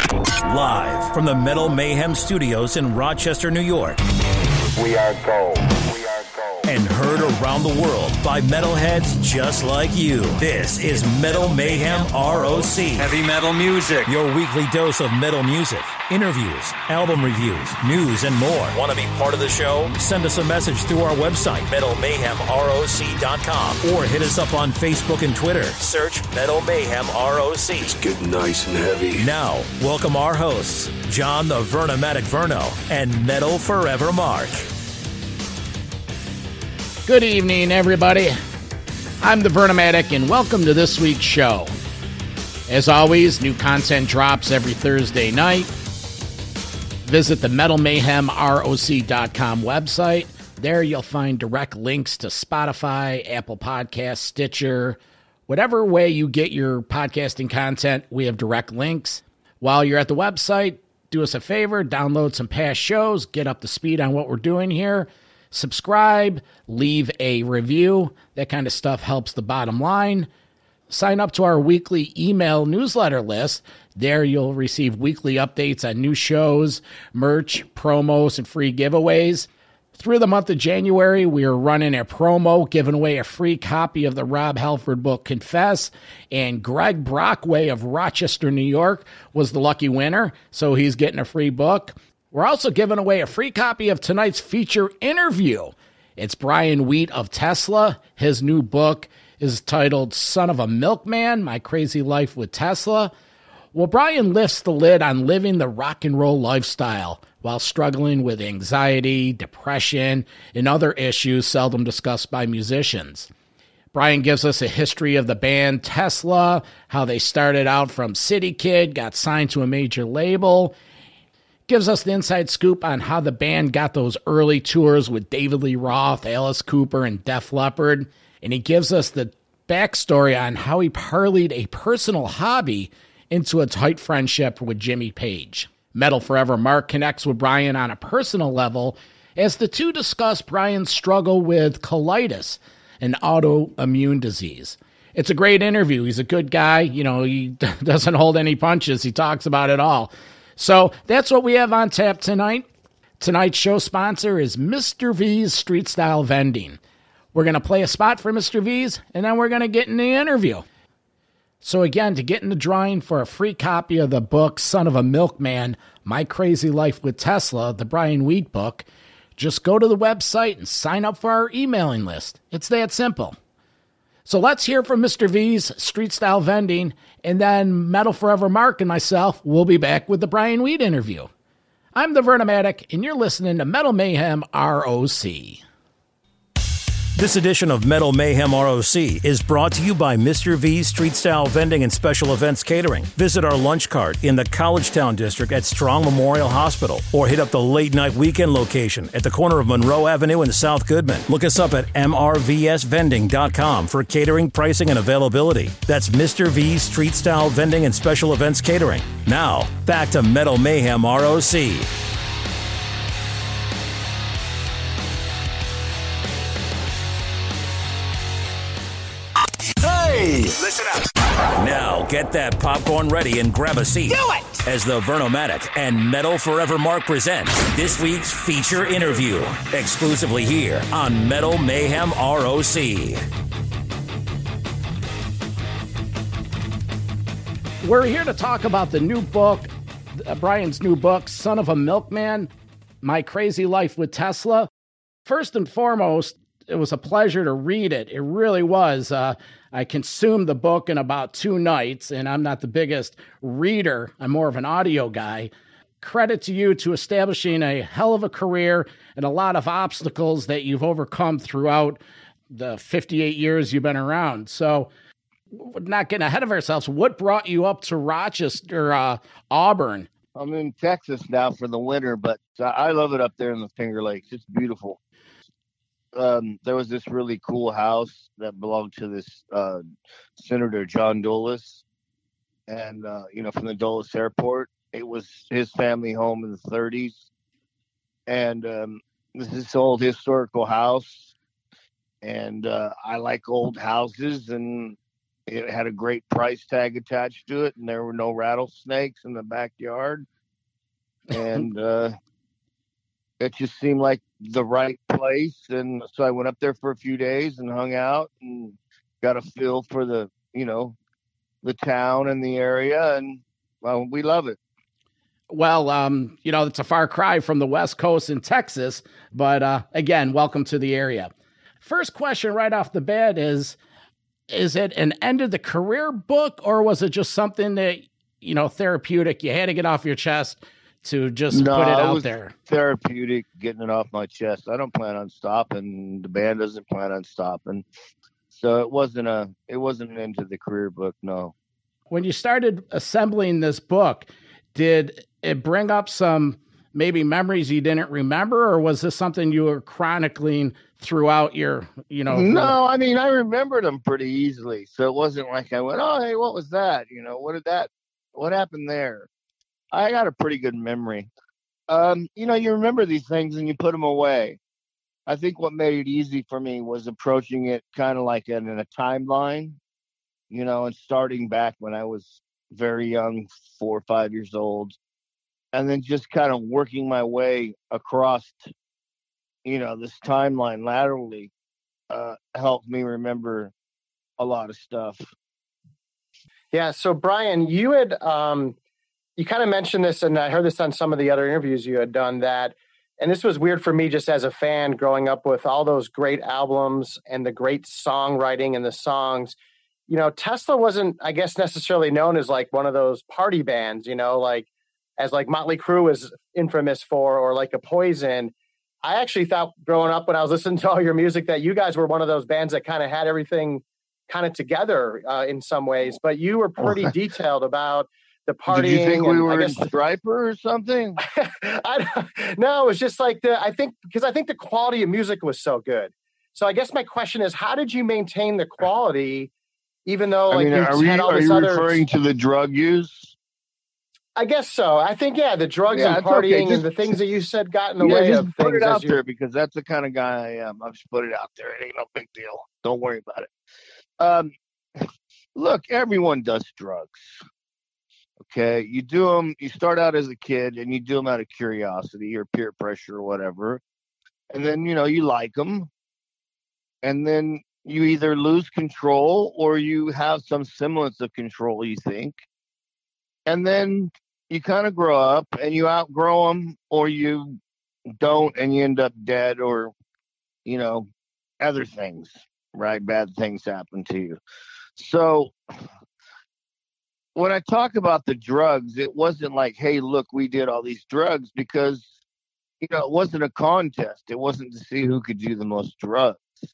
Live from the Metal Mayhem Studios in Rochester, New York. We are gold. And heard around the world by metalheads just like you. This is Metal Mayhem ROC. Heavy metal music. Your weekly dose of metal music, interviews, album reviews, news, and more. Want to be part of the show? Send us a message through our website, metalmayhemroc.com, or hit us up on Facebook and Twitter. Search Metal Mayhem ROC. It's getting nice and heavy. Now, welcome our hosts, John the Vernomatic Verno and Metal Forever Mark. Good evening, everybody. I'm the Vernomatic, and welcome to this week's show. As always, new content drops every Thursday night. Visit the metalmayhemroc.com website. There you'll find direct links to Spotify, Apple Podcasts, Stitcher. Whatever way you get your podcasting content, we have direct links. While you're at the website, do us a favor, download some past shows, get up to speed on what we're doing here. Subscribe, leave a review. That kind of stuff helps the bottom line. Sign up to our weekly email newsletter list. There you'll receive weekly updates on new shows, merch, promos, and free giveaways. Through the month of January, we are running a promo, giving away a free copy of the Rob Halford book, Confess, and Greg Brockway of Rochester, New York, was the lucky winner, so he's getting a free book. We're also giving away a free copy of tonight's feature interview. It's Brian Wheat of Tesla. His new book is titled Son of a Milkman, My Crazy Life with Tesla. Well, Brian lifts the lid on living the rock and roll lifestyle while struggling with anxiety, depression, and other issues seldom discussed by musicians. Brian gives us a history of the band Tesla, how they started out from City Kid, got signed to a major label, gives us the inside scoop on how the band got those early tours with David Lee Roth, Alice Cooper, and Def Leppard. And he gives us the backstory on how he parlayed a personal hobby into a tight friendship with Jimmy Page. Metal Forever Mark connects with Brian on a personal level as the two discuss Brian's struggle with colitis, an autoimmune disease. It's a great interview. He's a good guy. You know, he doesn't hold any punches. He talks about it all. So that's what we have on tap tonight. Tonight's show sponsor is Mr. V's Street Style Vending. We're going to play a spot for Mr. V's, and then we're going to get in the interview. So again, to get in the drawing for a free copy of the book, Son of a Milkman, My Crazy Life with Tesla, the Brian Wheat book, just go to the website and sign up for our emailing list. It's that simple. So let's hear from Mr. V's Street Style Vending, and then Metal Forever Mark and myself will be back with the Brian Wheat interview. I'm the Vernomatic, and you're listening to Metal Mayhem ROC. This edition of Metal Mayhem ROC is brought to you by Mr. V's Street Style Vending and Special Events Catering. Visit our lunch cart in the Collegetown District at Strong Memorial Hospital, or hit up the late night weekend location at the corner of Monroe Avenue and South Goodman. Look us up at mrvsvending.com for catering, pricing, and availability. That's Mr. V's Street Style Vending and Special Events Catering. Now, back to Metal Mayhem ROC. Listen up. Now, get that popcorn ready and grab a seat. Do it! As the Vernomatic and Metal Forever Mark present this week's feature interview, exclusively here on Metal Mayhem ROC. We're here to talk about the new book, Brian's new book, Son of a Milkman, My Crazy Life with Tesla. First and foremost, it was a pleasure to read it. It really was. I consumed the book in about 2 nights, and I'm not the biggest reader. I'm more of an audio guy. Credit to you to establishing a hell of a career and a lot of obstacles that you've overcome throughout the 58 years you've been around. So, not getting ahead of ourselves, what brought you up to Rochester, Auburn? I'm in Texas now for the winter, but I love it up there in the Finger Lakes. It's beautiful. There was this really cool house that belonged to this Senator John Dulles, and from the Dulles Airport. It was his family home in the 30s, and this is this old historical house, and I like old houses, and It had a great price tag attached to it, and there were no rattlesnakes in the backyard. And it just seemed like the right place. And so I went up there for a few days and hung out and got a feel for the town and the area. And well, we love it. Well, it's a far cry from the West Coast in Texas, but again, welcome to the area. First question right off the bat is it an end of the career book, or was it just something that, therapeutic? You had to get off your chest to just put it out there. Therapeutic, getting it off my chest. I don't plan on stopping. The band doesn't plan on stopping. So it wasn't an end to the career book. No. When you started assembling this book, did it bring up some maybe memories you didn't remember, or was this something you were chronicling throughout your, No, I mean, I remembered them pretty easily. So it wasn't like I went, oh, hey, what was that? What happened there? I got a pretty good memory. You remember these things and you put them away. I think what made it easy for me was approaching it kind of like in a timeline, and starting back when I was very young, 4 or 5 years old, and then just kind of working my way across, this timeline laterally, helped me remember a lot of stuff. Yeah. So Brian, you had, you kind of mentioned this, and I heard this on some of the other interviews you had done, that, and this was weird for me just as a fan growing up with all those great albums and the great songwriting and the songs. Tesla wasn't, I guess, necessarily known as like one of those party bands, as like Motley Crue is infamous for, or like a Poison. I actually thought growing up when I was listening to all your music that you guys were one of those bands that kind of had everything kind of together in some ways, but you were pretty detailed about the partying. Did you think we were in Striper or something? No, it was just like I think the quality of music was so good. So I guess my question is, how did you maintain the quality, even though are you referring to the drug use? I guess so. I think, the drugs and partying and the things that you said got in the way of things. Put it out there, because that's the kind of guy I am. I'll just put it out there. It ain't no big deal. Don't worry about it. Look, everyone does drugs. Okay, you do them. You start out as a kid, and you do them out of curiosity or peer pressure or whatever, and then you like them, and then you either lose control or you have some semblance of control, you think, and then you kind of grow up and you outgrow them, or you don't, and you end up dead, or other things. Right, bad things happen to you. So when I talk about the drugs, it wasn't like, hey, look, we did all these drugs, because, it wasn't a contest. It wasn't to see who could do the most drugs.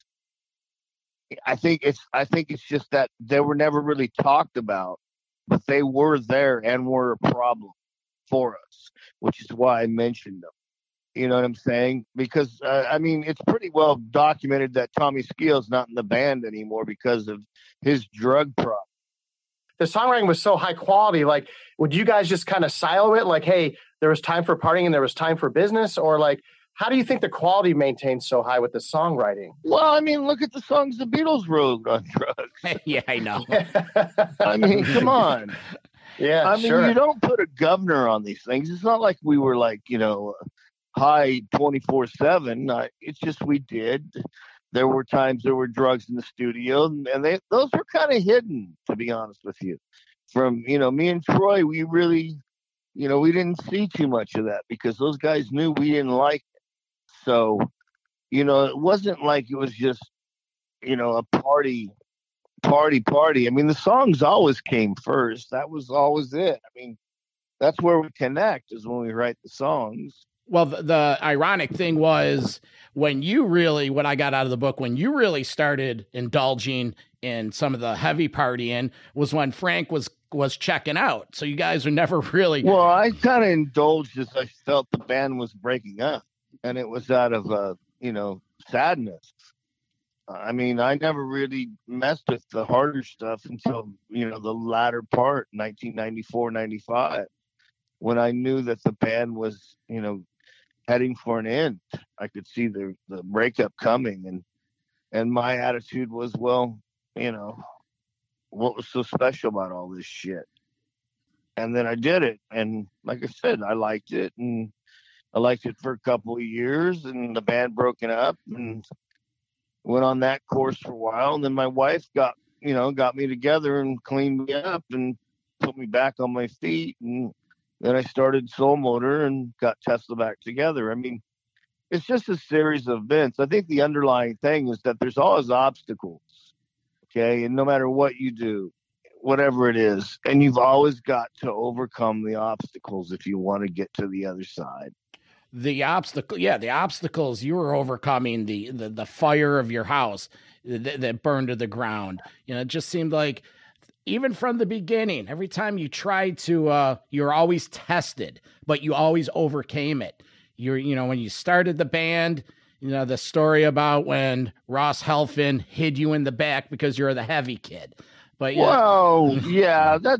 I think it's just that they were never really talked about, but they were there and were a problem for us, which is why I mentioned them. You know what I'm saying? Because, it's pretty well documented that Tommy Skeel's not in the band anymore because of his drug problem. The songwriting was so high quality. Like, would you guys just kind of silo it? Like, hey, there was time for partying and there was time for business? Or like, how do you think the quality maintains so high with the songwriting? Well, look at the songs the Beatles wrote on drugs. Yeah, I know. Come on. Yeah, sure. You don't put a governor on these things. It's not like we were like, high 24/7. It's just we did. There were times there were drugs in the studio, and those were kind of hidden, to be honest with you. From me and Troy, we really, we didn't see too much of that because those guys knew we didn't like it. So, it wasn't like it was just, a party. The songs always came first. That was always it. That's where we connect, is when we write the songs. Well, the ironic thing was when I got out of the book, when you really started indulging in some of the heavy partying was when Frank was checking out. So you guys were never really. Well, I kind of indulged as I felt the band was breaking up, and it was out of, sadness. I never really messed with the harder stuff until, the latter part, 1994, 95, when I knew that the band was, heading for an end. I could see the breakup coming, and my attitude was, well, what was so special about all this shit. And then I did it. And like I said, I liked it. And I liked it for a couple of years. And the band broken up and went on that course for a while. And then my wife got me together and cleaned me up and put me back on my feet. And then I started Soul Motor and got Tesla back together. I mean, it's just a series of events. I think the underlying thing is that there's always obstacles. Okay. And no matter what you do, whatever it is, and you've always got to overcome the obstacles if you want to get to the other side. The obstacles you were overcoming, the fire of your house that burned to the ground. It just seemed like even from the beginning, every time you tried to, you're always tested, but you always overcame it. When you started the band, the story about when Ross Helfand hid you in the back because you're the heavy kid. But Whoa, yeah, that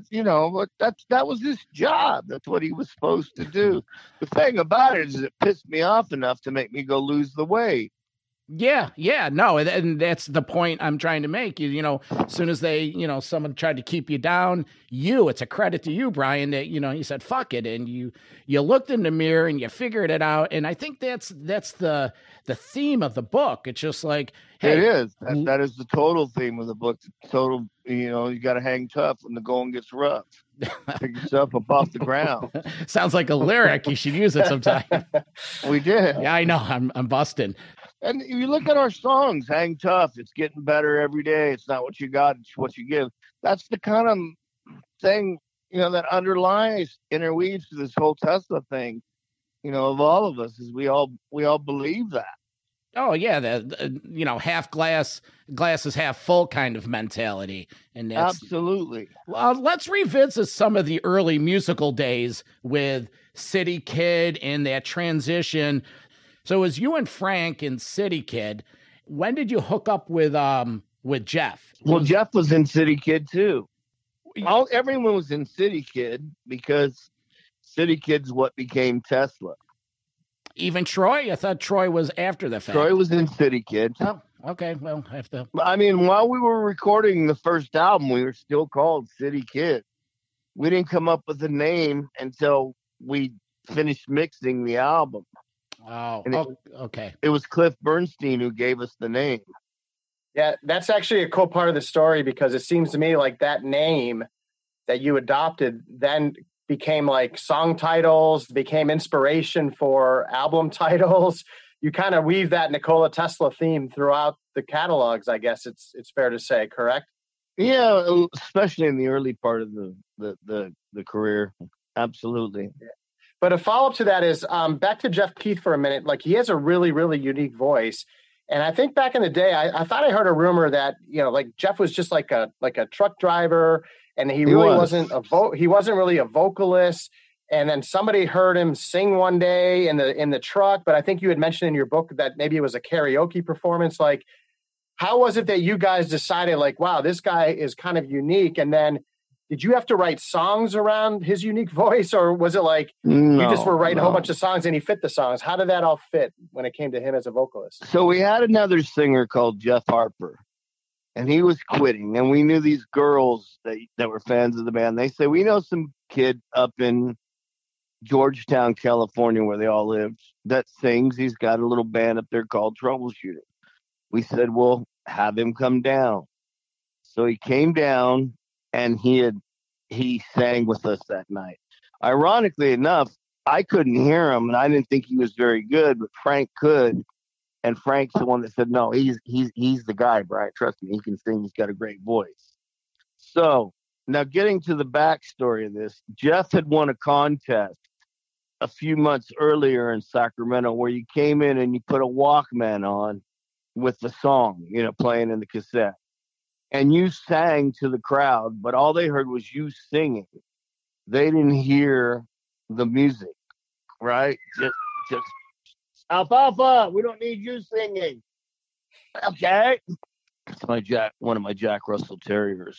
was his job. That's what he was supposed to do. The thing about it is it pissed me off enough to make me go lose the weight. Yeah, no, and that's the point I'm trying to make. As soon as they, someone tried to keep you down, it's a credit to you, Brian, that, you said, fuck it. And you looked in the mirror and you figured it out. And I think that's the theme of the book. It's just like, hey. It is. That is the total theme of the book. Total, you got to hang tough when the going gets rough. Pick yourself up off the ground. Sounds like a lyric. You should use it sometime. We did. Yeah, I know. I'm busting. And if you look at our songs, Hang Tough, it's getting better every day. It's not what you got, it's what you give. That's the kind of thing, that underlies, interweaves to this whole Tesla thing, of all of us, is we all believe that. Oh yeah, the half glass is half full kind of mentality, and that's absolutely. Let's revisit some of the early musical days with City Kid and that transition. So it was you and Frank in City Kid. When did you hook up with Jeff? Well, Jeff was in City Kid too. Everyone was in City Kid because City Kid's what became Tesla. Even Troy? I thought Troy was after the fact. Troy was in City Kid. Oh, okay. Well, I have to. I mean, while we were recording the first album, we were still called City Kid. We didn't come up with a name until we finished mixing the album. Oh, okay. It was Cliff Bernstein who gave us the name. Yeah, that's actually a cool part of the story because it seems to me like that name that you adopted then became like song titles, became inspiration for album titles. You kind of weave that Nikola Tesla theme throughout the catalogs, I guess it's fair to say, correct? Yeah, especially in the early part of the career. Absolutely. Yeah. But a follow-up to that is back to Jeff Keith for a minute. Like he has a really, really unique voice. And I think back in the day, I thought I heard a rumor that, like Jeff was just like a truck driver and he really wasn't he wasn't really a vocalist. And then somebody heard him sing one day in the truck. But I think you had mentioned in your book that maybe it was a karaoke performance. Like, how was it that you guys decided like, wow, this guy is kind of unique? And then did you have to write songs around his unique voice, or was it like you just were writing a whole bunch of songs and he fit the songs? How did that all fit when it came to him as a vocalist? So we had another singer called Jeff Harper, and he was quitting. And we knew these girls that were fans of the band. They said, we know some kid up in Georgetown, California, where they all lived, that sings. He's got a little band up there called Troubleshooter. We said, well, have him come down. So he came down. And he sang with us that night. Ironically enough, I couldn't hear him, and I didn't think he was very good, but Frank could. And Frank's the one that said, "No, he's the guy, Brian. Trust me, he can sing. He's got a great voice." So now, getting to the backstory of this, Jeff had won a contest a few months earlier in Sacramento, where you came in and you put a Walkman on with the song, playing in the cassette. And you sang to the crowd, but all they heard was you singing. They didn't hear the music, right? Just alfalfa. We don't need you singing. Okay, it's one of my Jack Russell Terriers.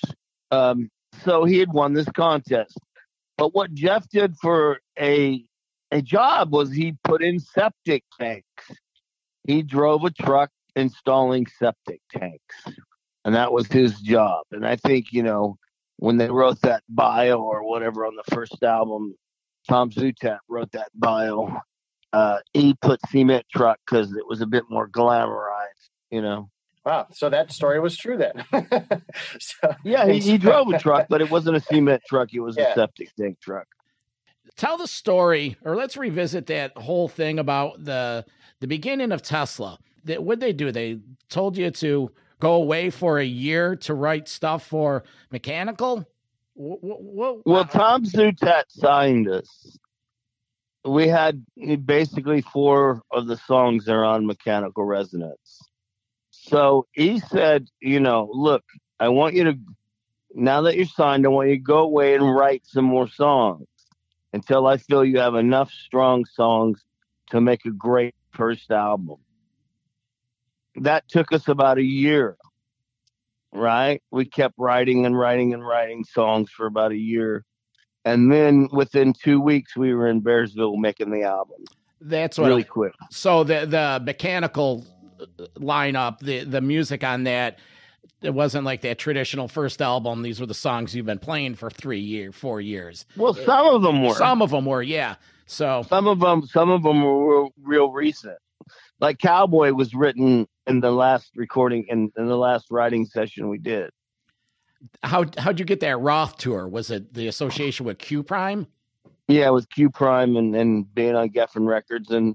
So he had won this contest, but what Jeff did for a job was he put in septic tanks. He drove a truck installing septic tanks. and that was his job. And I think, when they wrote that bio or whatever on the first album, Tom Zutaut wrote that bio. He put Cement Truck because it was a bit more glamorized. Wow, so that story was true then. Yeah, he drove a truck, but it wasn't a cement truck. It was a septic tank truck. Tell the story, or let's revisit that whole thing about the beginning of Tesla. What'd they do? They told you to go away for a year to write stuff for Mechanical? Well, Tom Zutaut signed us. We had basically 4 of the songs that are on Mechanical Resonance. So he said, look, I want you to, now that you're signed, I want you to go away and write some more songs until I feel you have enough strong songs to make a great first album. That took us about a year, right? We kept writing and writing and writing songs for about a year. And then within 2 weeks, we were in Bearsville making the album. That's what really quick. So the Mechanical lineup, the music on that, it wasn't like that traditional first album. These were the songs you've been playing for 4 years. Well, some of them were. Some of them were, yeah. So some of them were real recent. Like Cowboy was written in the last recording in the last writing session we did. How'd you get that Roth tour? Was it the association with Q Prime? Yeah, with Q Prime and being on Geffen Records, and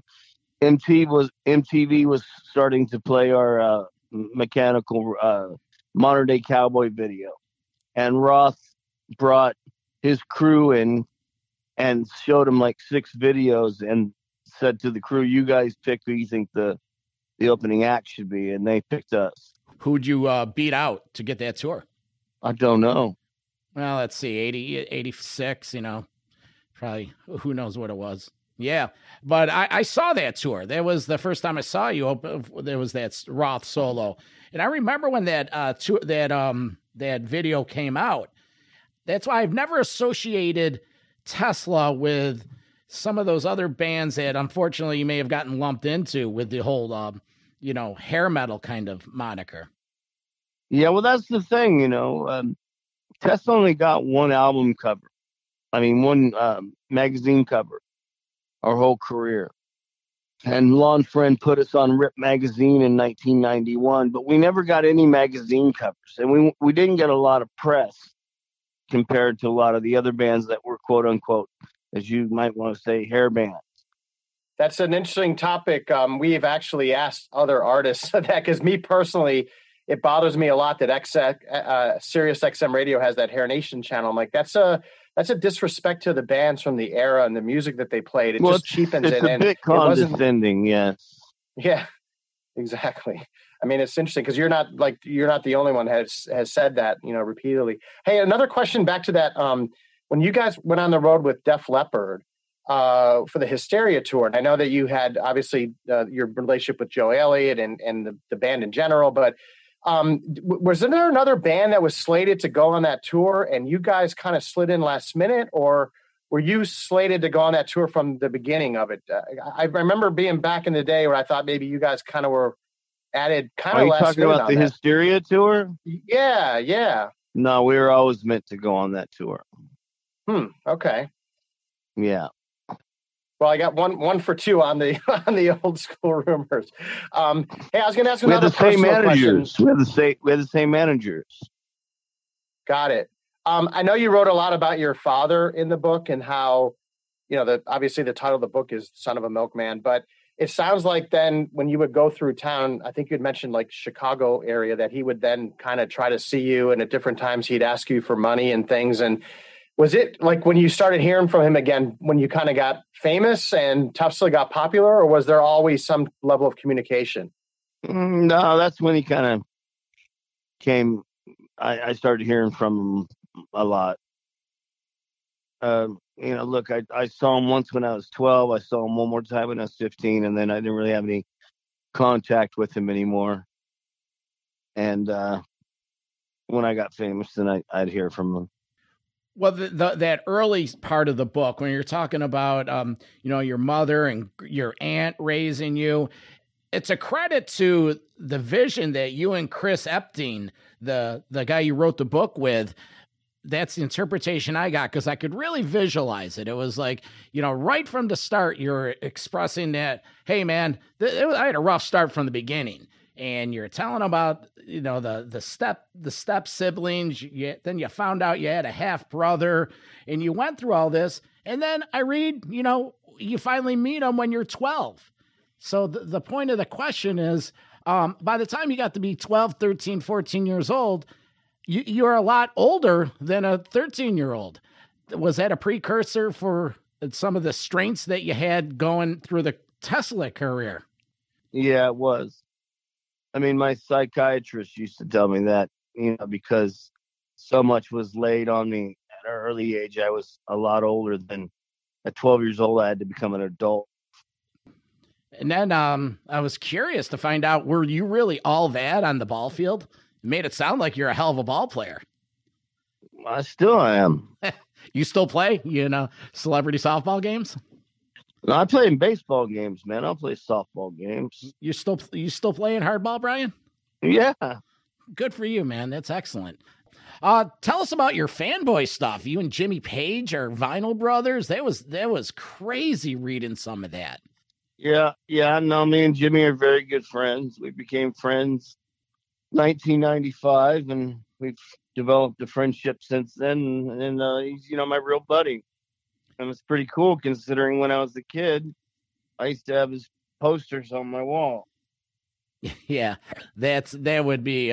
MTV was starting to play our Mechanical Modern Day Cowboy video, and Roth brought his crew in and showed them like 6 videos and said to the crew, "You guys pick who you think the opening act should be," and they picked us. Who'd you beat out to get that tour? I don't know. Well, let's see, 86, probably, who knows what it was. Yeah, but I saw that tour. That was the first time I saw you. There was that Roth solo. And I remember when that that video came out. That's why I've never associated Tesla with some of those other bands that unfortunately you may have gotten lumped into with the whole, hair metal kind of moniker. Yeah, well, that's the thing, Tesla only got one album cover. I mean, one magazine cover our whole career. And Lon Friend put us on Rip Magazine in 1991, but we never got any magazine covers. And we didn't get a lot of press compared to a lot of the other bands that were, quote unquote, as you might want to say, hair bands. That's an interesting topic. We've actually asked other artists that, because me personally, it bothers me a lot that Sirius XM Radio has that Hair Nation channel. I'm like, that's a disrespect to the bands from the era and the music that they played. It just cheapens it. It's a bit condescending, yes. Yeah, exactly. I mean, it's interesting because you're not the only one has said that, repeatedly. Hey, another question back to that. When you guys went on the road with Def Leppard for the Hysteria tour, and I know that you had obviously your relationship with Joe Elliott and the band in general, but was there another band that was slated to go on that tour and you guys kind of slid in last minute, or were you slated to go on that tour from the beginning of it? I remember being back in the day where I thought maybe you guys kind of were added kind of last minute. Are you talking about the Hysteria tour? Yeah. No, we were always meant to go on that tour. Okay. Yeah. Well, I got one for two on the old school rumors. Hey, I was going to ask another personal question. We had the same managers. Got it. I know you wrote a lot about your father in the book and how, obviously the title of the book is Son of a Milkman, but it sounds like then when you would go through town, I think you'd mentioned like Chicago area, that he would then kind of try to see you, and at different times he'd ask you for money and things. And was it like when you started hearing from him again, when you kind of got famous and Tesla got popular, or was there always some level of communication? No, that's when he kind of came. I started hearing from him a lot. Look, I saw him once when I was 12. I saw him one more time when I was 15, and then I didn't really have any contact with him anymore. And when I got famous, then I'd hear from him. Well, that early part of the book, when you're talking about, your mother and your aunt raising you, it's a credit to the vision that you and Chris Epting, the guy you wrote the book with, that's the interpretation I got, because I could really visualize it. It was like, right from the start, you're expressing that, hey, man, I had a rough start from the beginning. And you're telling about, the step siblings. Then you found out you had a half brother, and you went through all this. And then I read, you finally meet him when you're 12. So the point of the question is, by the time you got to be 12, 13, 14 years old, you're a lot older than a 13-year-old. Was that a precursor for some of the strengths that you had going through the Tesla career? Yeah, it was. I mean, my psychiatrist used to tell me that, because so much was laid on me at an early age. I was a lot older than at 12 years old. I had to become an adult. And then I was curious to find out, were you really all that on the ball field? It made it sound like you're a hell of a ball player. I still am. You still play, celebrity softball games? No, I play in baseball games, man. I don't play softball games. You still playing hardball, Brian? Yeah. Good for you, man. That's excellent. Tell us about your fanboy stuff. You and Jimmy Page are Vinyl Brothers. That was crazy reading some of that. Yeah. No, me and Jimmy are very good friends. We became friends 1995, and we've developed a friendship since then. And he's, my real buddy. And it's pretty cool considering when I was a kid, I used to have his posters on my wall. Yeah, that would be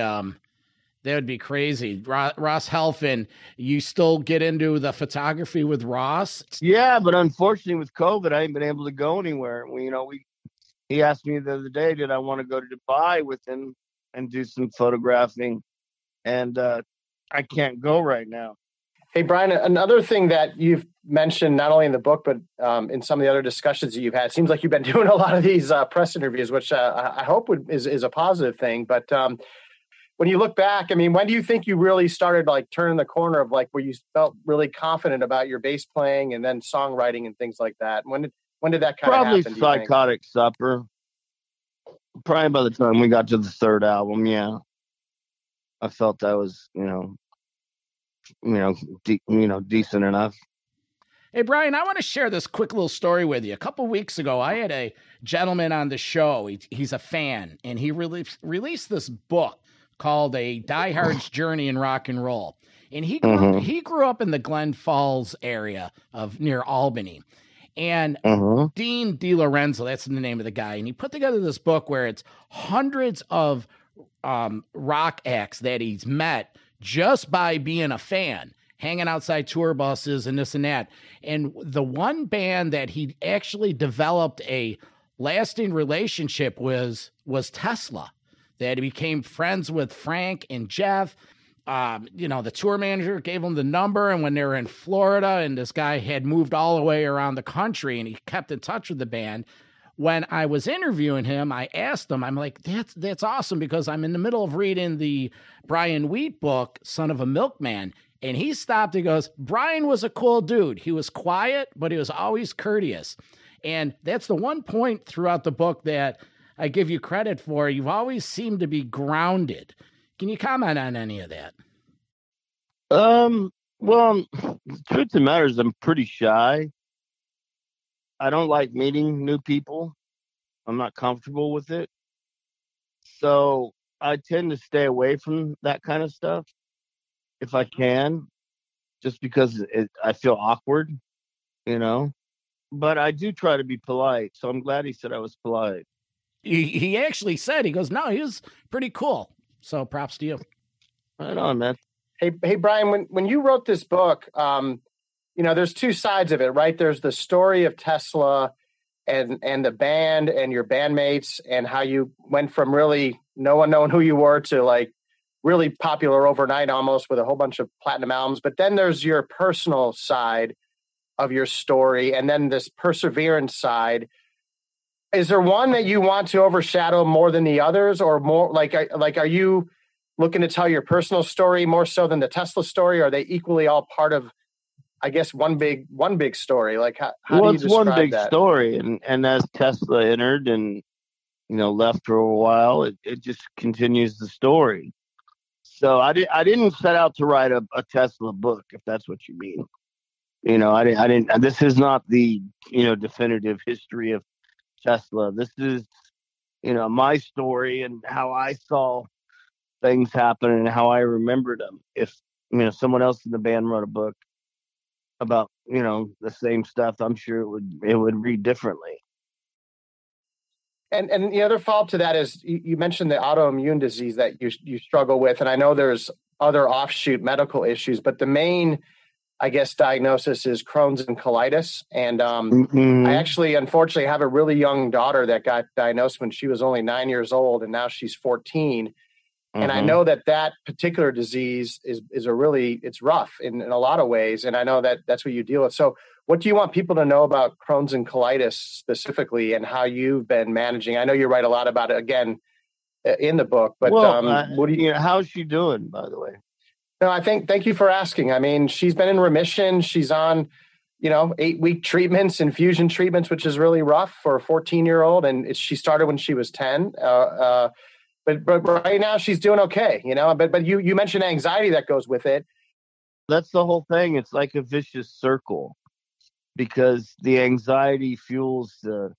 crazy. Ross Helfand, you still get into the photography with Ross? Yeah, but unfortunately with COVID, I ain't been able to go anywhere. He asked me the other day, did I want to go to Dubai with him and do some photographing? And I can't go right now. Hey, Brian, another thing that you've mentioned, not only in the book, but in some of the other discussions that you've had, seems like you've been doing a lot of these press interviews, which I hope is a positive thing. But when you look back, I mean, when do you think you really started turning the corner of where you felt really confident about your bass playing and then songwriting and things like that? When did that kind of happen? Probably Psychotic Supper. Probably by the time we got to the third album, yeah. I felt I was, decent enough. Hey, Brian, I want to share this quick little story with you. A couple weeks ago, I had a gentleman on the show. He's a fan, and he released this book called A Diehard's Journey in Rock and Roll. And he grew up in the Glen Falls area near Albany. And Dean DiLorenzo, that's the name of the guy, and he put together this book where it's hundreds of rock acts that he's met just by being a fan, hanging outside tour buses and this and that. And the one band that he actually developed a lasting relationship with was Tesla, that he became friends with Frank and Jeff. The tour manager gave him the number, and when they were in Florida and this guy had moved all the way around the country and he kept in touch with the band, when I was interviewing him, I asked him, I'm like, that's awesome, because I'm in the middle of reading the Brian Wheat book, Son of a Milkman. And he stopped and goes, Brian was a cool dude. He was quiet, but he was always courteous. And that's the one point throughout the book that I give you credit for. You've always seemed to be grounded. Can you comment on any of that? Well, the truth of the matter is I'm pretty shy. I don't like meeting new people. I'm not comfortable with it. So I tend to stay away from that kind of stuff if I can, just because I feel awkward, But I do try to be polite. So I'm glad he said I was polite. He actually said, he goes, no, he was pretty cool. So props to you. Right on, man. Hey, Brian, when you wrote this book, there's two sides of it, right? There's the story of Tesla and the band and your bandmates and how you went from really no one knowing who you were to really popular overnight almost with a whole bunch of platinum albums. But then there's your personal side of your story and then this perseverance side. Is there one that you want to overshadow more than the others, or more are you looking to tell your personal story more so than the Tesla story? Or are they equally all part of, I guess, one big story? How do you describe one big that? story, and as Tesla entered and left for a while, it just continues the story. So I didn't set out to write a Tesla book, if that's what you mean. I didn't. This is not the definitive history of Tesla. This is my story and how I saw things happen and how I remembered them. If someone else in the band wrote a book about the same stuff, I'm sure it would read differently. And the other follow-up to that is you mentioned the autoimmune disease that you struggle with, and I know there's other offshoot medical issues, but the main, I guess, diagnosis is Crohn's and colitis. And I actually, unfortunately, have a really young daughter that got diagnosed when she was only 9 years old, and now she's 14. And I know that particular disease is it's rough in a lot of ways. And I know that's what you deal with. So what do you want people to know about Crohn's and colitis specifically and how you've been managing? I know you write a lot about it, again, in the book, but what do you... How's she doing, by the way? No, thank you for asking. I mean, she's been in remission. She's on, 8-week treatments, infusion treatments, which is really rough for a 14-year-old. And she started when she was 10. But right now she's doing okay, but you mentioned anxiety that goes with it. That's the whole thing. It's like a vicious circle because the anxiety fuels the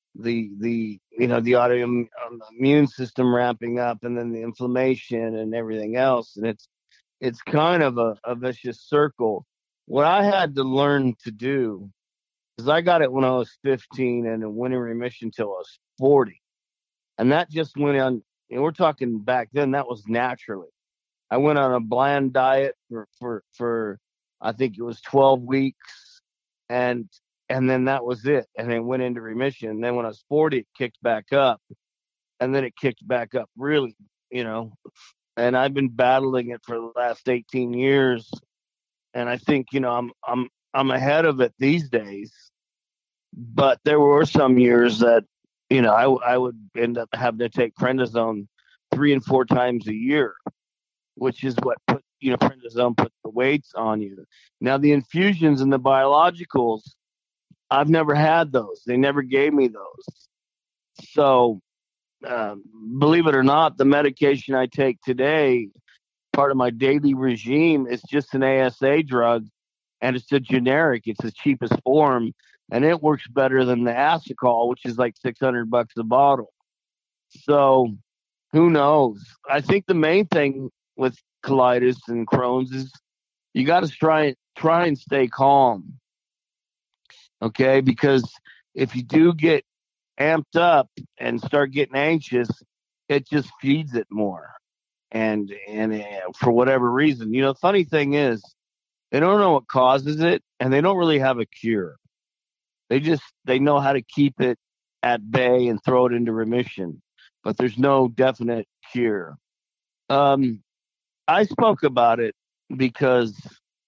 autoimmune system ramping up and then the inflammation and everything else. And it's kind of a vicious circle. What I had to learn to do is I got it when I was 15 and it went in remission till I was 40. And that just went on. We're talking back then, that was naturally. I went on a bland diet for I think it was 12 weeks, and then that was it. And it went into remission. And then when I was 40, it kicked back up, and then it kicked back up really, And I've been battling it for the last 18 years, and I think I'm ahead of it these days. But there were some years that I would end up having to take prednisone 3 and 4 times a year, which is what prednisone puts the weights on you. Now, the infusions and the biologicals, I've never had those. They never gave me those. So, believe it or not, the medication I take today, part of my daily regime, is just an ASA drug, and it's a generic. It's the cheapest form. And it works better than the Asacol, which is like $600 a bottle. So who knows? I think the main thing with colitis and Crohn's is you got to try and stay calm. Okay? Because if you do get amped up and start getting anxious, it just feeds it more. And for whatever reason, the funny thing is they don't know what causes it, and they don't really have a cure. They know how to keep it at bay and throw it into remission, but there's no definite cure. I spoke about it because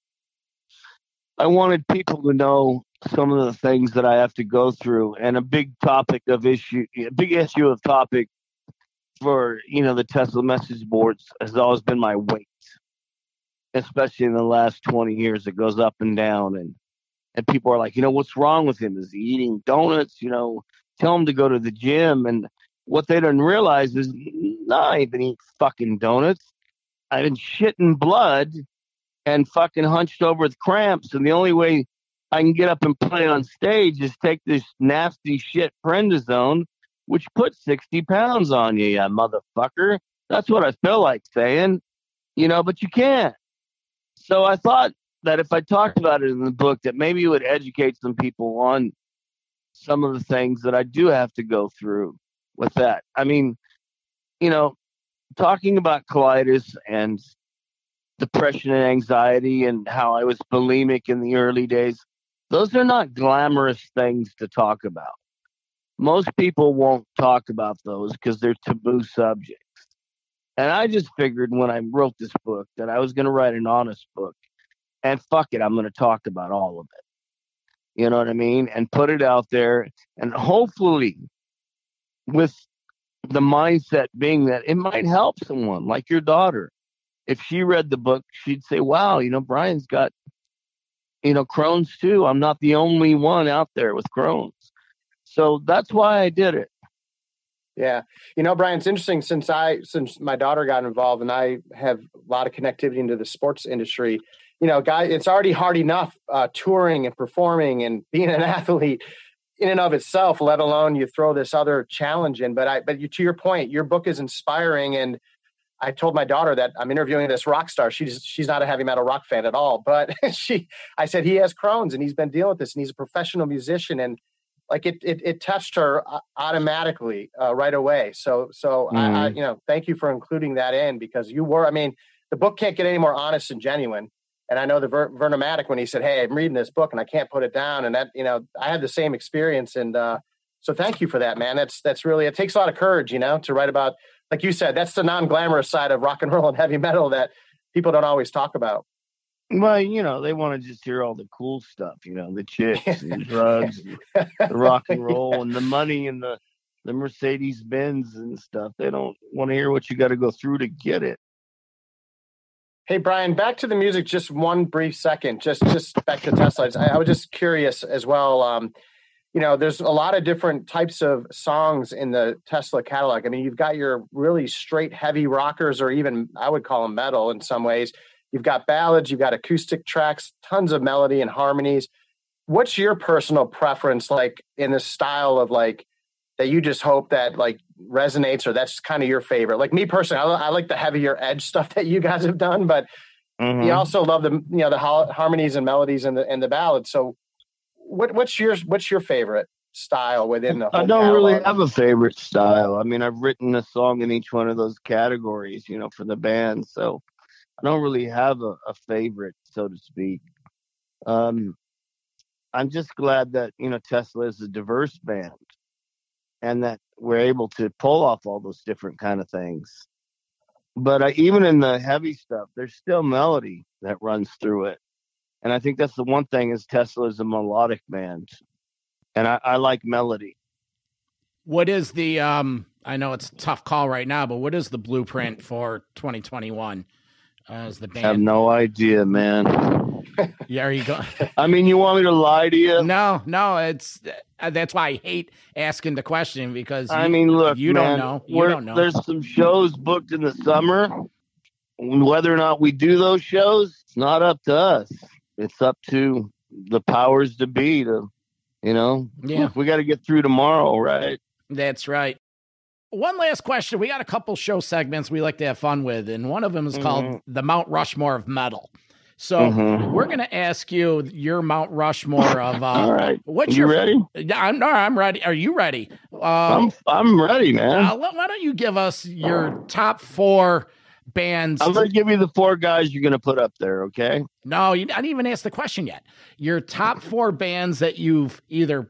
I wanted people to know some of the things that I have to go through, and a big issue of topic for the Tesla message boards has always been my weight, especially in the last 20 years. It goes up and down, and people are like, what's wrong with him? Is he eating donuts? Tell him to go to the gym. And what they don't realize is, no, I ain't been eating fucking donuts. I've been shitting blood and fucking hunched over with cramps. And the only way I can get up and play on stage is take this nasty shit prednisone, which puts 60 pounds on you, you motherfucker. That's what I feel like saying, but you can't. So I thought that if I talked about it in the book, that maybe it would educate some people on some of the things that I do have to go through with that. I mean, talking about colitis and depression and anxiety and how I was bulimic in the early days, those are not glamorous things to talk about. Most people won't talk about those because they're taboo subjects. And I just figured when I wrote this book that I was going to write an honest book. And fuck it, I'm going to talk about all of it. You know what I mean? And put it out there. And hopefully, with the mindset being that it might help someone, like your daughter. If she read the book, she'd say, wow, Brian's got, Crohn's too. I'm not the only one out there with Crohn's. So that's why I did it. Yeah. Brian, it's interesting since my daughter got involved and I have a lot of connectivity into the sports industry, it's already hard enough touring and performing and being an athlete in and of itself, let alone you throw this other challenge in. But to your point, your book is inspiring. And I told my daughter that I'm interviewing this rock star. She's not a heavy metal rock fan at all, but I said, he has Crohn's and he's been dealing with this and he's a professional musician. And like it touched her automatically right away. So I thank you for including that in, because the book can't get any more honest and genuine. And I know the Vernon Maddock, when he said, "Hey, I'm reading this book and I can't put it down," and that, I had the same experience. And so thank you for that, man. That's really, it takes a lot of courage, to write about, like you said, that's the non-glamorous side of rock and roll and heavy metal that people don't always talk about. Well, they want to just hear all the cool stuff, the chicks and drugs, and the rock and roll and the money and the Mercedes Benz and stuff. They don't want to hear what you got to go through to get it. Hey, Brian, back to the music, just one brief second, just back to Tesla. I was just curious as well. There's a lot of different types of songs in the Tesla catalog. I mean, you've got your really straight heavy rockers, or even I would call them metal in some ways. You've got ballads, you've got acoustic tracks, tons of melody and harmonies. What's your personal preference, like in the style of like that you just hope that like resonates, or that's kind of your favorite? Like me personally, I like the heavier edge stuff that you guys have done, but you also love the harmonies and melodies and the ballads. So what's your favorite style within the whole I don't catalog? really have a favorite style. I mean, I've written a song in each one of those categories, for the band. So I don't really have a favorite, so to speak. I'm just glad that, Tesla is a diverse band and that we're able to pull off all those different kind of things. But even in the heavy stuff, there's still melody that runs through it. And I think that's the one thing, is Tesla is a melodic band. And I like melody. What is the, I know it's a tough call right now, but what is the blueprint for 2021? As the band? I have no idea, man. Yeah, are you going? I mean, you want me to lie to you? No, it's that's why I hate asking the question, because look, you man, don't know. You don't know. There's some shows booked in the summer. Whether or not we do those shows, it's not up to us. It's up to the powers to be to, Yeah. We got to get through tomorrow, right? That's right. One last question. We got a couple show segments we like to have fun with, and one of them is called the Mount Rushmore of Metal. So we're going to ask you your Mount Rushmore of. All right. What's you your ready? I'm ready. Are you ready? I'm ready, man. Why don't you give us your top 4 bands? I'm going to give you the 4 guys you're going to put up there, okay? No, I didn't even ask the question yet. Your top 4 bands that you've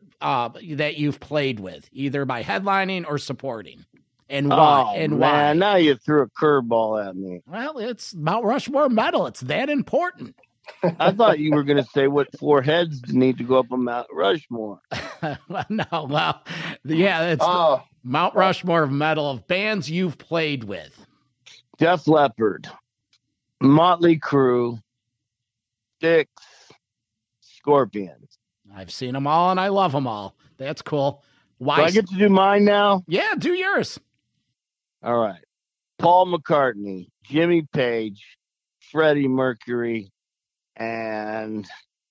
played with, either by headlining or supporting, and why? Why? Now you threw a curveball at me. Well, it's Mount Rushmore metal. It's that important. I thought you were going to say what 4 heads need to go up on Mount Rushmore. It's Mount Rushmore of metal of bands you've played with. Def Leppard, Motley Crue, Styx, Scorpions. I've seen them all and I love them all. That's cool. Why? Do I get to do mine now? Yeah, do yours. All right. Paul McCartney, Jimmy Page, Freddie Mercury, and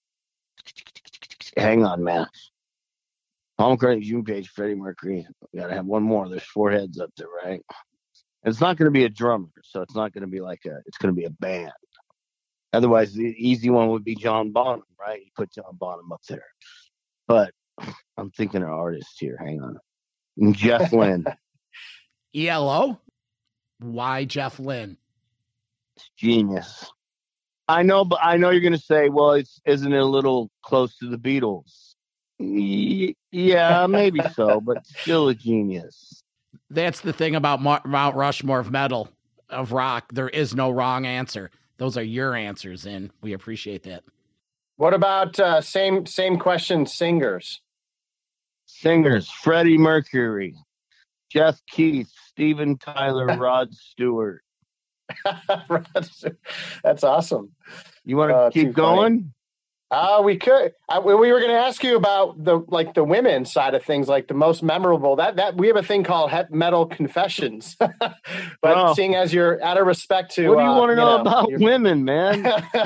hang on, man. Paul McCartney, Jimmy Page, Freddie Mercury. We gotta have one more. There's 4 heads up there, right? It's not going to be a drummer, so it's not going to be it's going to be a band. Otherwise, the easy one would be John Bonham, right? You put John Bonham up there. But I'm thinking of artists here. Hang on. Jeff Lynne. ELO? Why Jeff Lynne? It's genius. I know, but I know you're going to say, well, isn't it a little close to the Beatles? Yeah, maybe so, but still a genius. That's the thing about Mount Rushmore of metal, of rock. There is no wrong answer. Those are your answers, and we appreciate that. What about same question, singers? Singers, Freddie Mercury, Jeff Keith, Steven Tyler, Rod Stewart. That's awesome. You want to keep going? We could. We were going to ask you about the women's side of things, like the most memorable. That we have a thing called Metal Confessions. But seeing as you're out of respect to, what do you want to know about women, man?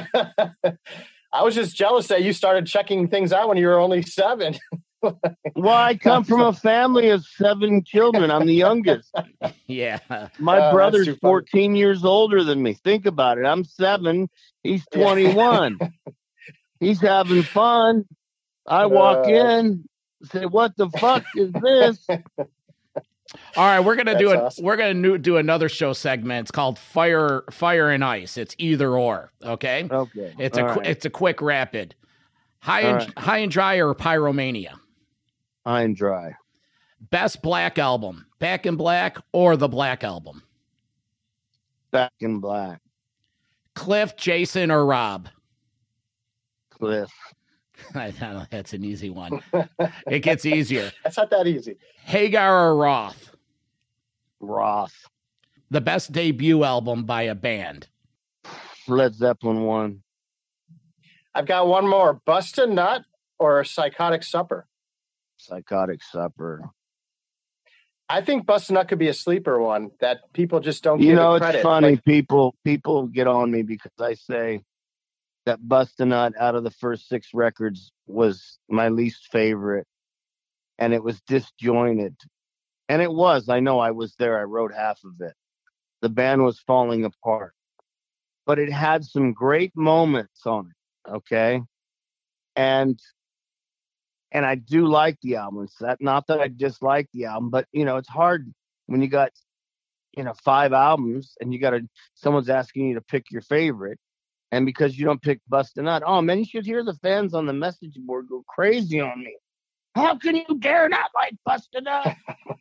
I was just jealous that you started checking things out when you were only 7. Well, I come from a family of 7 children. I'm the youngest. Yeah. My brother's 14 years older than me. Think about it. I'm 7. He's 21. He's having fun. I walk in, say, "What the fuck is this?" All right, we're gonna do another show segment. It's called Fire and Ice. It's either or. Okay. Okay. It's a quick rapid. High and Dry or Pyromania? High and Dry. Best Black album, Back in Black or the Black Album? Back in Black. Cliff, Jason, or Rob? Cliff. That's an easy one. It gets easier. That's not that easy. Hagar or Roth? Roth. The best debut album by a band? Led Zeppelin 1. I've got one more. Bust a Nut or Psychotic Supper? Psychotic Supper. I think Bust a Nut could be a sleeper one that people just don't give it credit. It's funny. People get on me because I say that Bust a Nut out of the first 6 records was my least favorite. And it was disjointed. And it was. I know I was there. I wrote half of it. The band was falling apart. But it had some great moments on it. Okay? And I do like the album. It's not that I dislike the album, but, it's hard when you got, 5 albums and someone's asking you to pick your favorite. And because you don't pick Bust a Nut, oh man, you should hear the fans on the message board go crazy on me. How can you dare not like Bust a Nut?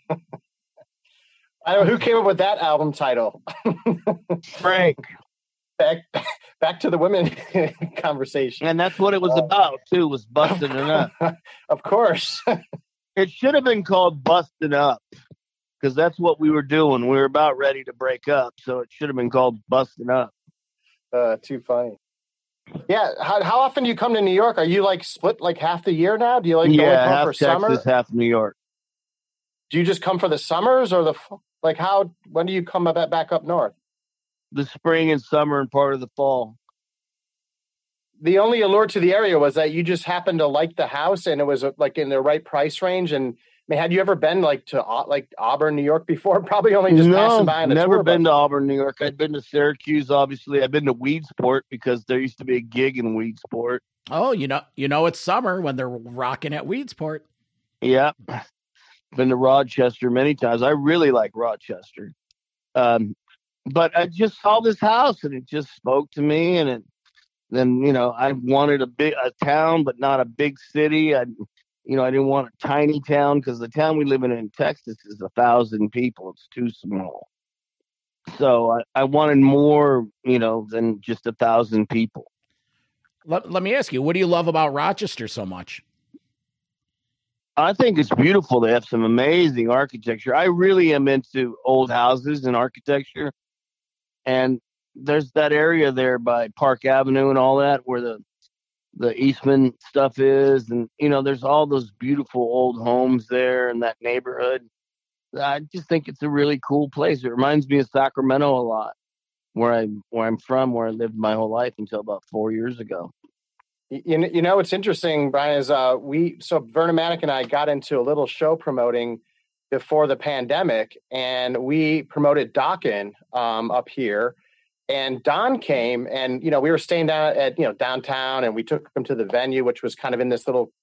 I don't know who came up with that album title. Frank. Back to the women conversation. And that's what it was about too, was busting it up. Of course. It should have been called Busting Up, because that's what we were doing. We were about ready to break up, so it should have been called Busting Up. Too funny. Yeah. How often do you come to New York? Are you split half the year now? Do you only come half for Texas, summer? Half New York. Do you just come for the summers or when do you come back up north? The spring and summer and part of the fall. The only allure to the area was that you just happened to like the house and it was in the right price range. And had you ever been to Auburn, New York before? Probably only just passing by on a never tour been bus. to Auburn, New York. I'd been to Syracuse, obviously. I've been to Weedsport because there used to be a gig in Weedsport. Oh, it's summer when they're rocking at Weedsport. Yeah. Been to Rochester many times. I really like Rochester. But I just saw this house and it just spoke to me. And then I wanted a town, but not a big city. I didn't want a tiny town because the town we live in Texas is 1,000 people. It's too small. So I wanted more, than just 1,000 people. Let me ask you, what do you love about Rochester so much? I think it's beautiful. They have some amazing architecture. I really am into old houses and architecture. And there's that area there by Park Avenue and all that where the Eastman stuff is. And, there's all those beautiful old homes there in that neighborhood. I just think it's a really cool place. It reminds me of Sacramento a lot, where I'm from, where I lived my whole life until about 4 years ago. What's interesting, Brian, is Vernomatic and I got into a little show promoting before the pandemic, and we promoted Dokken up here. And Don came, and we were staying down at downtown, and we took him to the venue, which was kind of in this little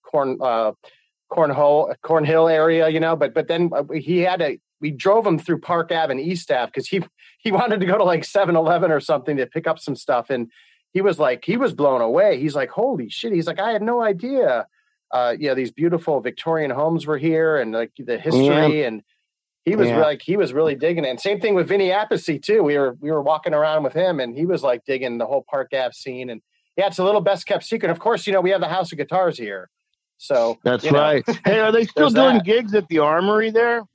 Cornhill area, But then we drove him through Park Ave and East Ave because he wanted to go to 7-Eleven or something to pick up some stuff, and he was blown away. He's like, holy shit! He's like, I had no idea. These beautiful Victorian homes were here, and the history, and he was really digging it. And same thing with Vinny Appice too. We were walking around with him, and he was digging the whole Park Ave scene. And it's a little best kept secret. Of course, we have the House of Guitars here, so that's right. Hey, are they still doing gigs at the Armory there?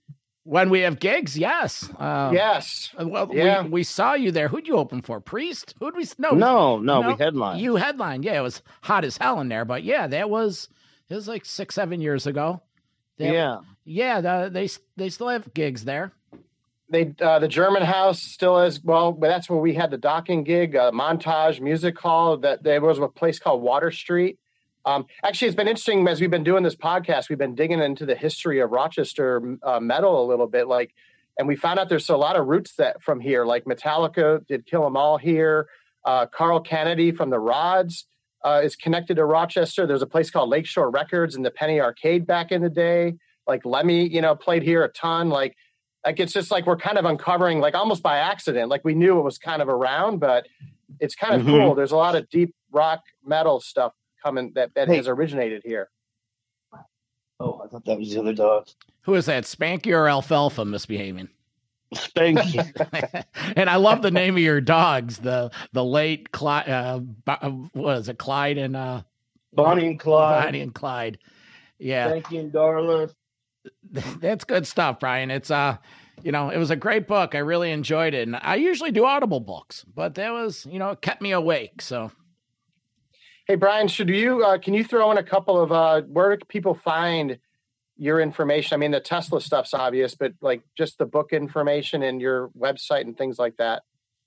When we have gigs, yes. Yes. Well, yeah. we saw you there. Who'd you open for? Priest? Who'd we? No, we headlined. You headlined. Yeah, it was hot as hell in there. But yeah, it was like 6-7 years ago. They still have gigs there. The German House still is. Well, that's where we had the docking gig, Montage Music Hall. That there was a place called Water Street. Actually, it's been interesting as we've been doing this podcast. We've been digging into the history of Rochester metal a little bit, and we found out there's a lot of roots that from here. Like Metallica did Kill 'Em All here. Carl Kennedy from the Rods is connected to Rochester. There's a place called Lakeshore Records in the Penny Arcade back in the day. Like Lemmy, played here a ton. Like it's just like we're kind of uncovering, like almost by accident. Like we knew it was kind of around, but it's kind of cool. There's a lot of deep rock metal stuff coming that has originated here. Oh, I thought that was the other dog. Who is that? Spanky or Alfalfa misbehaving? Spanky. And I love the name of your dogs. The late Clyde. What is it? Clyde and Bonnie and Clyde. Bonnie and Clyde. Yeah. Spanky and Darla. That's good stuff, Brian. It's it was a great book. I really enjoyed it, and I usually do Audible books, but that was it kept me awake. So. Hey, Brian, can you throw in a couple of where do people find your information? I mean, the Tesla stuff's obvious, but like just the book information and your website and things like that.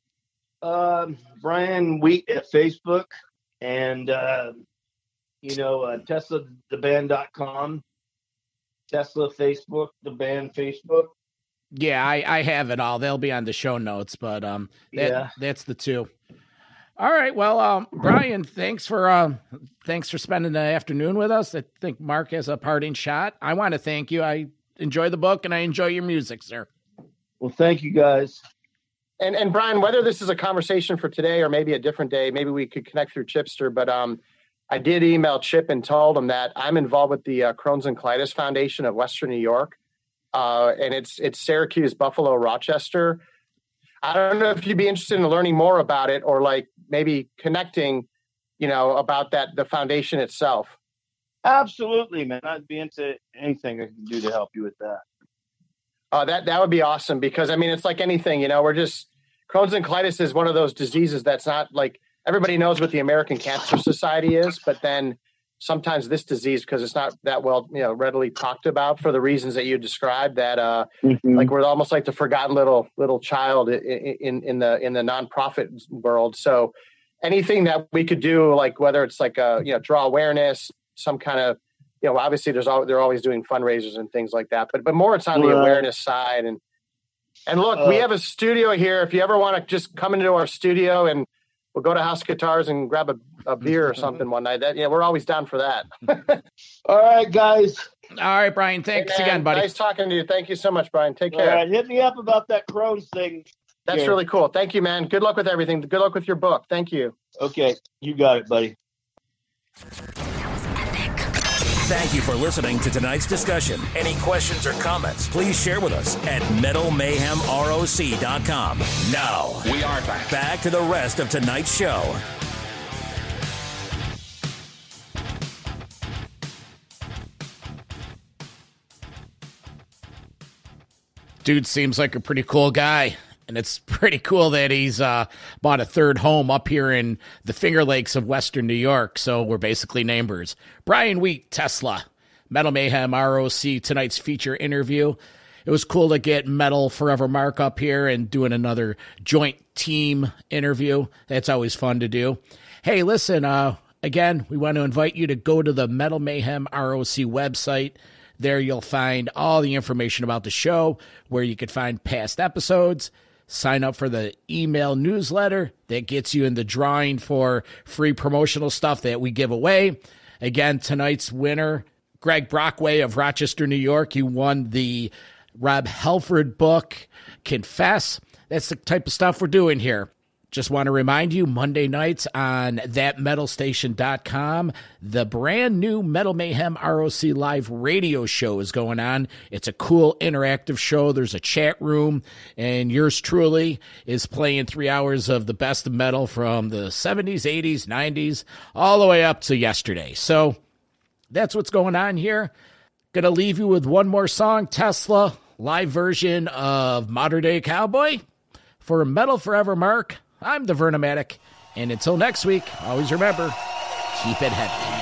Brian Wheat at Facebook and, TeslaTheBand.com, Tesla Facebook, the band Facebook. Yeah, I have it all. They'll be on the show notes, but that's the two. All right. Well, Brian, thanks for spending the afternoon with us. I think Mark has a parting shot. I want to thank you. I enjoy the book and I enjoy your music, sir. Well, thank you guys. And Brian, whether this is a conversation for today or maybe a different day, maybe we could connect through Chipster, but I did email Chip and told him that I'm involved with the Crohn's and Colitis Foundation of Western New York. And it's Syracuse, Buffalo, Rochester. I don't know if you'd be interested in learning more about it or like maybe connecting, about the foundation itself. Absolutely, man. I'd be into anything I can do to help you with that. That would be awesome because, I mean, it's like anything, Crohn's and colitis is one of those diseases that's not like everybody knows what the American Cancer Society is, but then sometimes this disease, because it's not that well, readily talked about for the reasons that you described, that like we're almost like the forgotten little child in the nonprofit world. So anything that we could do, like whether it's like draw awareness, some kind of, obviously they're always doing fundraisers and things like that, but more it's on the awareness side. And look, we have a studio here. If you ever want to just come into our studio and we'll go to House Guitars and grab a beer or something one night. We're always down for that. All right, guys. All right, Brian. Thanks again, buddy. Nice talking to you. Thank you so much, Brian. Take care. All right, hit me up about that Crohn's thing. That's really cool. Thank you, man. Good luck with everything. Good luck with your book. Thank you. Okay, you got it, buddy. Thank you for listening to tonight's discussion. Any questions or comments, please share with us at metalmayhemroc.com. Now, We are back to the rest of tonight's show. Dude seems like a pretty cool guy. And it's pretty cool that he's bought a third home up here in the Finger Lakes of Western New York. So we're basically neighbors. Brian Wheat, Tesla, Metal Mayhem ROC, tonight's feature interview. It was cool to get Metal Forever Mark up here and doing another joint team interview. That's always fun to do. Hey, listen, again, we want to invite you to go to the Metal Mayhem ROC website. There you'll find all the information about the show, where you could find past episodes. Sign up for the email newsletter that gets you in the drawing for free promotional stuff that we give away. Again, tonight's winner, Greg Brockway of Rochester, New York. He won the Rob Halford book, Confess. That's the type of stuff we're doing here. Just want to remind you, Monday nights on thatmetalstation.com, the brand new Metal Mayhem ROC live radio show is going on. It's a cool interactive show. There's a chat room, and yours truly is playing 3 hours of the best of metal from the 70s, 80s, 90s, all the way up to yesterday. So that's what's going on here. Going to leave you with one more song, Tesla, live version of Modern Day Cowboy. For Metal Forever Mark, I'm the Vernomatic. And until next week, always remember, keep it heavy.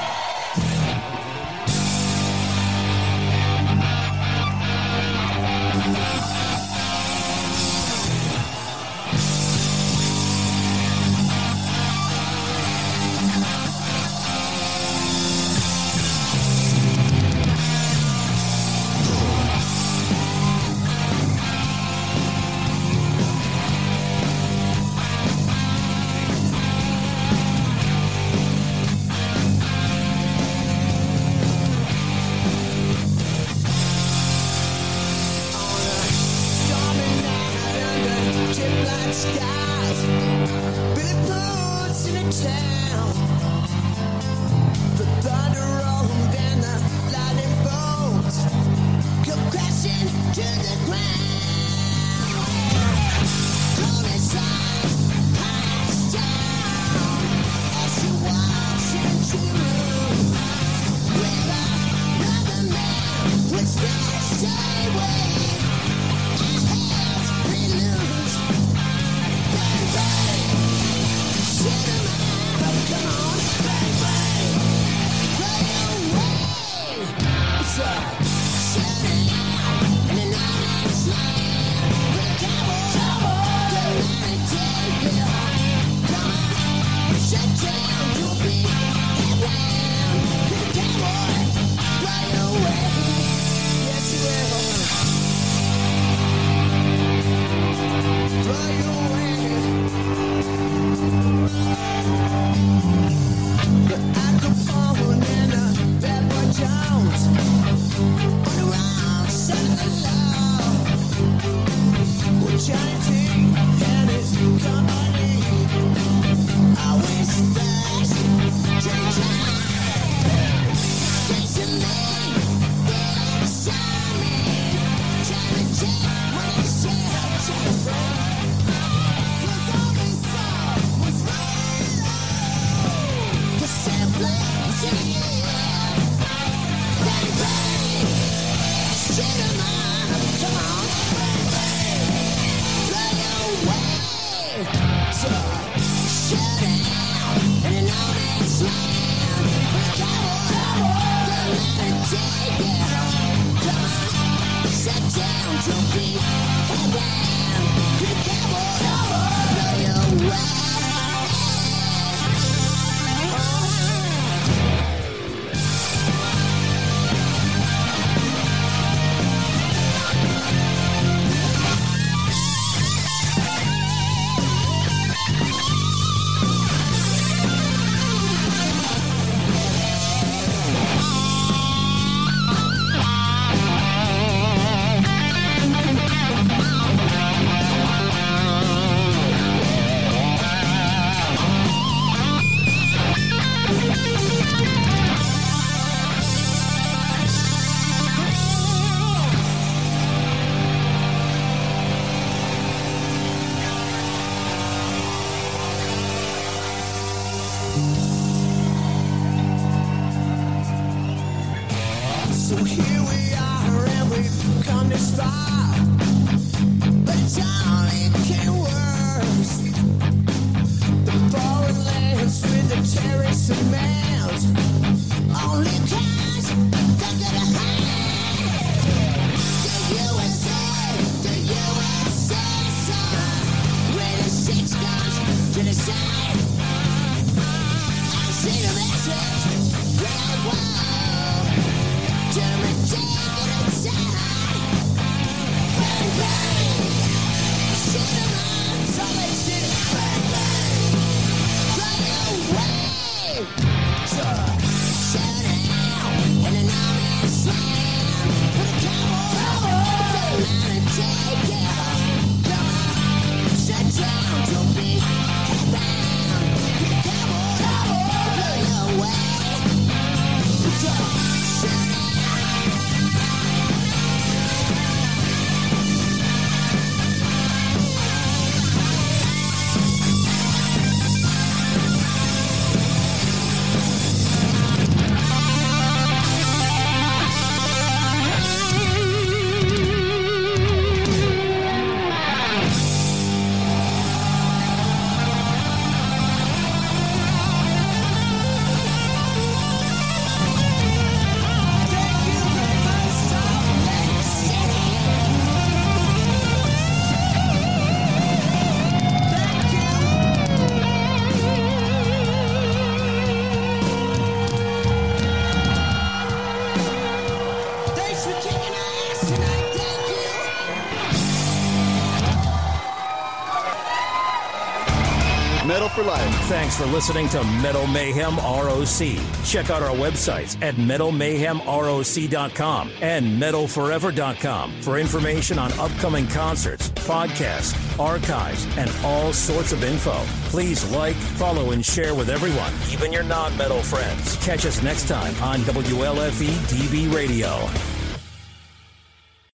Metal for life. Thanks for listening to Metal Mayhem ROC. Check out our websites at metalmayhemroc.com and metalforever.com for information on upcoming concerts, podcasts, archives, and all sorts of info. Please like, follow, and share with everyone, even your non-metal friends. Catch us next time on WLFE DB Radio.